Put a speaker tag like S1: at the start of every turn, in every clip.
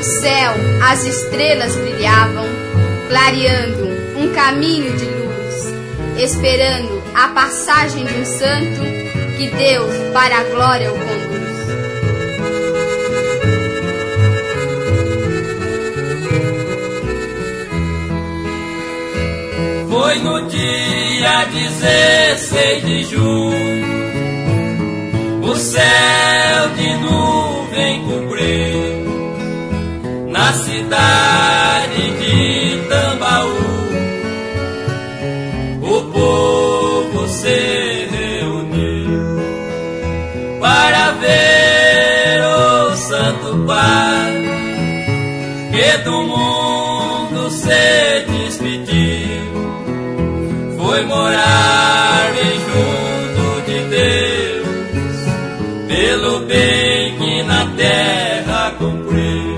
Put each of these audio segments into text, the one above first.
S1: céu as estrelas brilhavam, clareando um caminho de luz, esperando a passagem de um santo que Deus para a glória o conduz.
S2: Foi no dia 16 de junho, o céu de nuvem cobriu, na cidade de Tambaú, o povo se reuniu para ver o Santo Padre, que do mundo se despediu, foi morar bem junto de Deus, pelo bem que na terra cumpriu.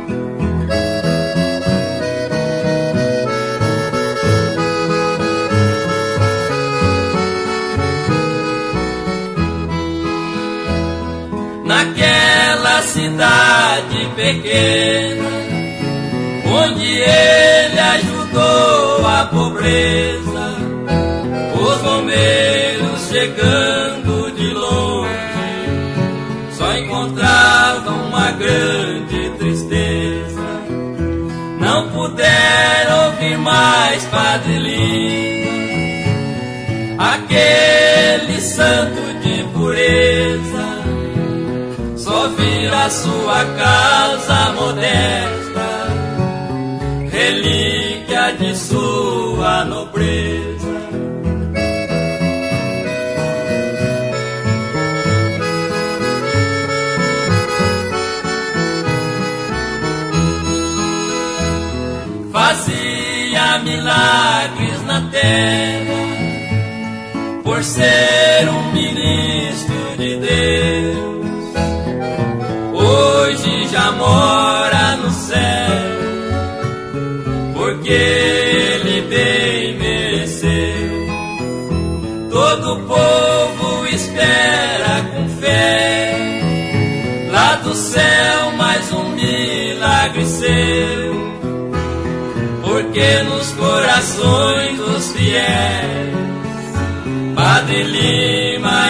S2: Naquela cidade pequena, onde ele ajudou a pobreza, os bombeiros chegando de longe só encontravam uma grande tristeza. Não puderam ouvir mais Padre Lima, aquele santo de pureza. Só vira sua casa modesta, relíquia de sua nobreza. Fazia milagres na terra, por ser um ministro de Deus. Hoje já mora no céu, porque ele bem mereceu. Todo o povo espera com fé, lá do céu mais um milagre seu, porque nos corações dos fiéis Padre Lima